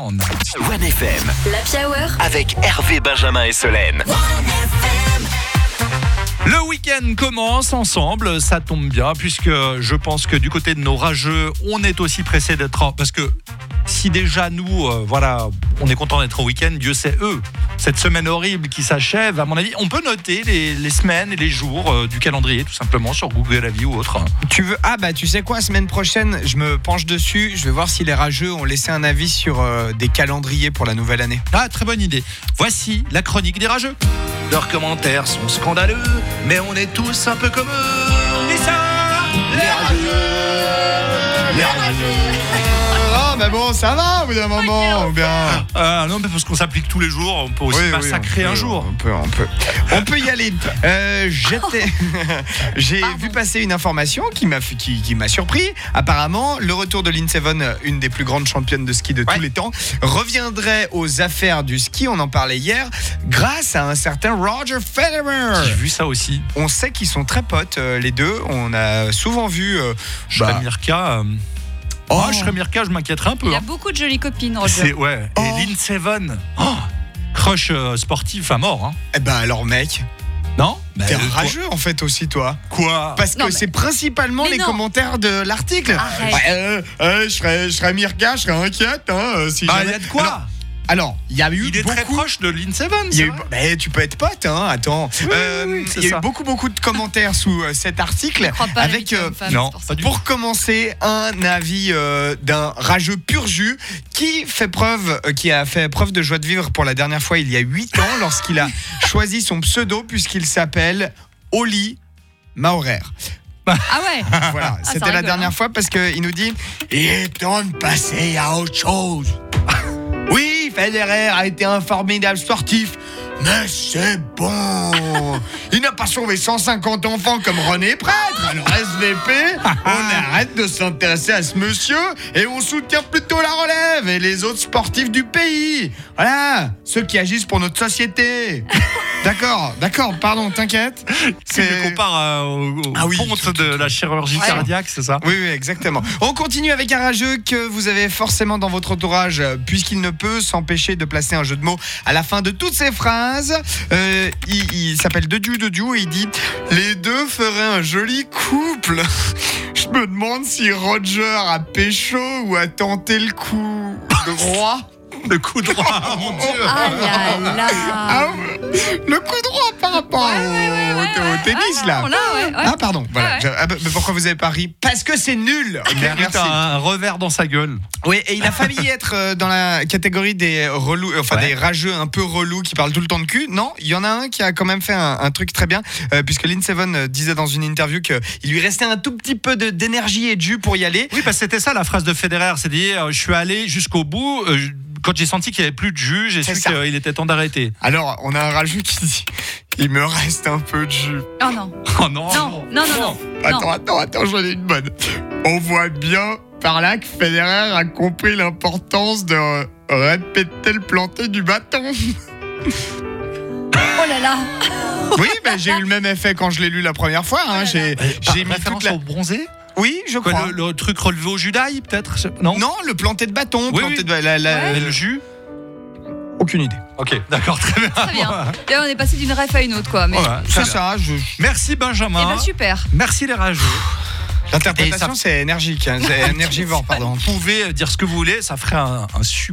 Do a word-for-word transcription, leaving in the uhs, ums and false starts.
Down. One F M. L'Happy Hour Avec Hervé, Benjamin et Solène. Le week-end commence ensemble, ça tombe bien, puisque je pense que du côté de nos rageux, on est aussi pressé d'être... En... Parce que si déjà nous, euh, voilà, on est content d'être au week-end, Dieu sait eux. Cette semaine horrible qui s'achève, à mon avis, on peut noter les, les semaines et les jours euh, du calendrier, tout simplement, sur Google Avis ou autre. Tu veux Ah bah tu sais quoi, semaine prochaine, je me penche dessus, je vais voir si les rageux ont laissé un avis sur euh, des calendriers pour la nouvelle année. Ah, très bonne idée. Voici la chronique des rageux. Leurs commentaires sont scandaleux, mais on est tous un peu comme eux. Et ça, les rageux, les rageux. Ah bah bon, ça va au bout d'un moment, ou bien... Ah non, mais parce qu'on s'applique tous les jours, on peut aussi Oui, oui, massacrer on peut, un jour. On peut, on peut, on peut y aller. Euh, j'étais, j'ai Pardon. vu passer une information qui m'a, qui, qui m'a surpris. Apparemment, le retour de Lindsey Vonn, une des plus grandes championnes de ski de Ouais. tous les temps, reviendrait aux affaires du ski. On en parlait hier, grâce à un certain Roger Federer. J'ai vu ça aussi. On sait qu'ils sont très potes, euh, les deux. On a souvent vu. Euh, Je bah, serais Mirka. Euh... Oh. Moi, je serais Mirka, je m'inquiéterais un peu. Il y a hein. beaucoup de jolies copines, Roger. C'est ouais. Oh. Et Lindsey Vonn, oh, crush euh, sportif à mort. Hein. Eh ben alors, mec, Non bah, t'es euh, un rageux en fait aussi, toi. Quoi Parce que Non, mais- c'est principalement Mais les non. commentaires de l'article. Arrête. Ouais, euh, euh, je serais, je serais Mirka, je serais inquiète. Hein, euh, si Ah, jamais- il y a de quoi Alors, il y a eu Il est beaucoup. très proche de Lindsey Vonn. Il y a c'est eu- vrai. bah, tu peux être pote, hein, attends. Euh, oui, c'est il y a ça. eu beaucoup, beaucoup de commentaires sous euh, cet article. Je crois pas avec, l'inviter euh, une femme, non, c'est pour ça. pas du Pour commencer, un avis euh, d'un rageux pur jus qui fait preuve, euh, qui a fait preuve de joie de vivre pour la dernière fois il y a huit ans lorsqu'il a choisi son pseudo puisqu'il s'appelle Oli Maurer. Ah ouais. Voilà, ça c'était la rigole, dernière hein. fois parce qu'il nous dit il est temps de passer à autre chose. Oui, Federer a été un formidable sportif, mais c'est bon. Il n'a pas sauvé cent cinquante enfants comme René Prêtre. Alors S V P, on arrête de s'intéresser à ce monsieur et on soutient plutôt la relève et les autres sportifs du pays. Voilà, ceux qui agissent pour notre société. D'accord, d'accord, pardon, t'inquiète. Tu me compares euh, au, au Ah oui, ponte tout, de la chirurgie Ouais. cardiaque, c'est ça? Oui, oui, exactement. On continue avec un rageux que vous avez forcément dans votre entourage, euh, puisqu'il ne peut s'empêcher de placer un jeu de mots à la fin de toutes ses phrases. Euh, il il s'appelle Dediu Dediu et il dit « Les deux feraient un joli couple ». Je me demande si Roger a pécho ou a tenté le coup de droit. Le coup droit, mon Dieu. Ah là là. Ah, le coup droit par rapport Ouais, au, ouais, ouais, au- ouais, au tennis, ouais, là. non, là, ouais, ouais. Ah, pardon. Voilà. Ah ouais. Je- ah, bah, mais pourquoi vous avez pas ri ? Parce que c'est nul. Ok, Il mérite merci. un revers dans sa gueule. Oui, et il a failli être euh, dans la catégorie des relous, euh, enfin Ouais. des rageux un peu relous qui parlent tout le temps de cul. Non, il y en a un qui a quand même fait un, un truc très bien, euh, puisque Lindsey Vonn euh, disait dans une interview qu'il lui restait un tout petit peu de, d'énergie et de jus pour y aller. Oui, parce que c'était ça la phrase de Federer, c'est dire je suis allé jusqu'au bout. euh, quand j'ai senti qu'il n'y avait plus de jus, j'ai C'est su ça. qu'il était temps d'arrêter. Alors, on a un rageux qui dit il me reste un peu de jus. Oh non. Oh non. Non, non, non, non. Attends, Non. attends, attends, j'en ai une bonne. On voit bien par là que Federer a compris l'importance de euh, répéter le planté du bâton. Oh là là. Oui, ben j'ai eu le même effet quand je l'ai lu la première fois. Hein. J'ai, j'ai mis référence toute la... au bronzé. Oui, je Quoi, crois. le, le truc relevé au judaï, peut-être. Je- Non. Non, le planté de bâton. Oui, planté oui. de... la- la- Mais le jus. Aucune idée. Ok, d'accord, très bien. Très bien. Là, on est passé d'une ref à une autre, quoi. Mais... Voilà, C'est très bien. ça. Je... Merci Eh Benjamin. ben super. Merci les rageux. L'interprétation, Et ça- c'est énergique. Hein. C'est énergivore, pardon. Vous pouvez dire ce que vous voulez, ça ferait un, un super.